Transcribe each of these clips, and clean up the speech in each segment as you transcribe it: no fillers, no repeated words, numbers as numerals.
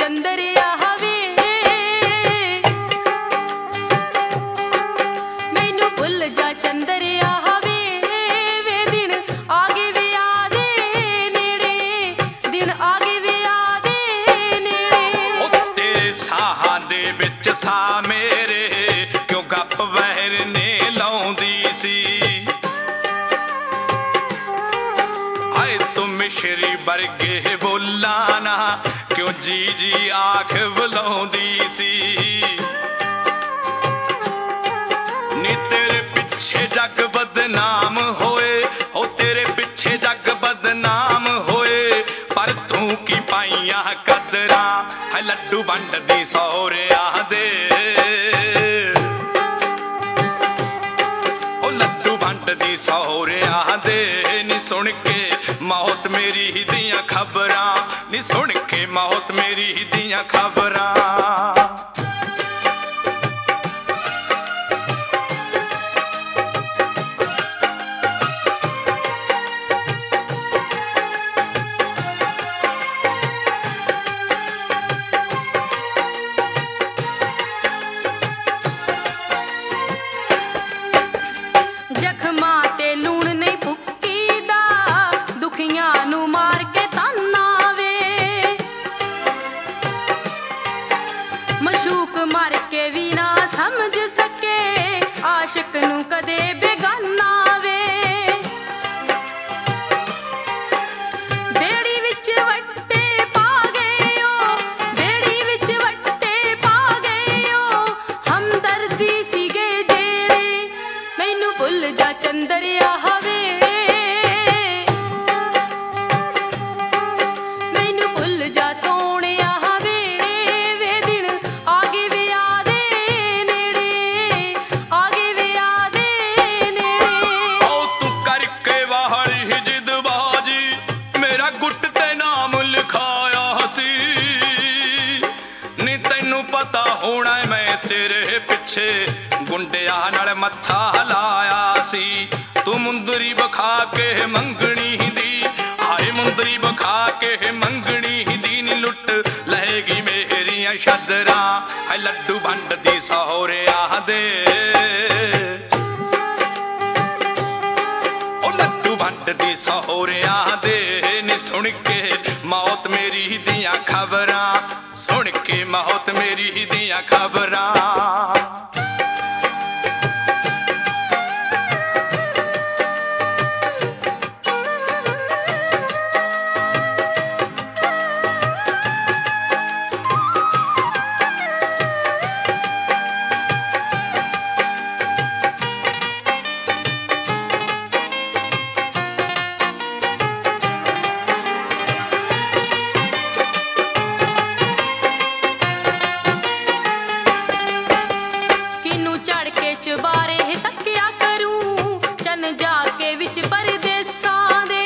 चंदरिया वे मैनू भुल जा चंदरिया वे दिन आगे वे आदे नेड़े दिन आगे वे आदे नेड़े तेरे साहां दे विच सा मेरे क्यों गप वहर ने लाउंदी सी आए तुम मिश्री वर्गे बोला ना क्यों जी जी आख बुलाउंदी सी नी तेरे पिछे जग बदनाम होए हो तेरे पिछे जग बदनाम होए पर तू की पाइया कदरा है लड्डू वंड दी सौरिया दे ओ लड्डू वंड दी सौरिया दे नी सुन के मौत मेरी दियां खबरां नी सुन के मौत मेरी दियां खबरां जख्मां ते लूण नहीं फुकीदा दुखियां नू मार के ताना वे मशूक मार के भी ना समझ सके आशिक नू कदे बेगाना वे बेड़ी विच वट्टे पा गए ओ बेड़ी विच वट्टे पा गए ओ हमदर्दी सीगे जेड़े मैनू भुल जा चंदरिया वे मैनू भुल जा सोहणिया वे दिन आगे वे आदे नेड़े आगे वे आदे नेड़े ओ तू करके वाहरी जिदबाजी मेरा गुट ते नाम लिखाया सी नी तैनू पता होना मैं तेरे पिछे गुंडिया नाल मत्था लाया सी तू मुंदरी बखा के मंगनी दी हाय मुंदरी बखा के मंगनी दी नी लुट लहेगी मेरियां शदरां है लड्डू वंड दी सौरिया दे ओ लड्डू वंड दी सौरिया दे नी सुन के मौत मेरी दियां खबरां सुन के मौत मेरी दियां खबरां किनू चढ़ के चबारे तकिया करूं चन जाके विच परदेसां दे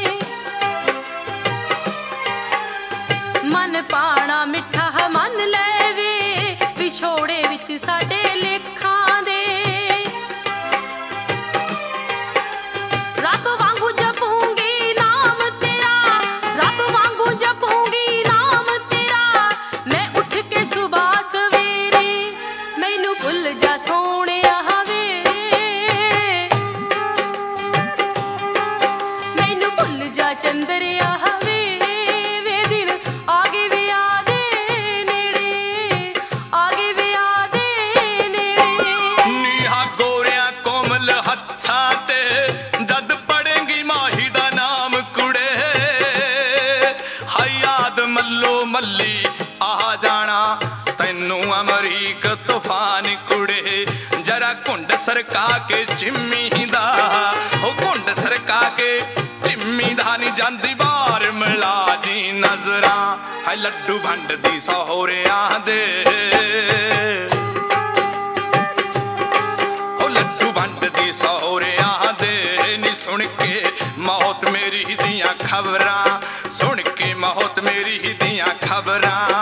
मन पाना मिठा मन लेवे विछोड़े विच साडे लेखां दे रब वांगू जपूंगी नाम तेरा रब वांगू जपूंगी नाम तेरा मैं उठ के सुबह सवेरे मैनू भुल जा सोहणिया वे मैनू भुल जा चंदरिया वे दिन आगे वे आदे नेड़े आगे वे आदे नेड़े नीहा गोरिया कोमल हत्था ते जद पड़ेंगी माही दा नाम कुड़े हाय याद मल्लो मल्ली आ जाना तैनू अमरीक तूफान कुड़े जरा घुंड सरका के चिम्मी दा हो घुंड सरका के चिम्मी दा नी जांदी बार मिला जी नजरां है लड्डू वंड दी सौरिया दे ओ लड्डू वंड दी सौरिया दे नी सुन के मौत मेरी दियां खबरां सुन के मौत मेरी दियां खबरां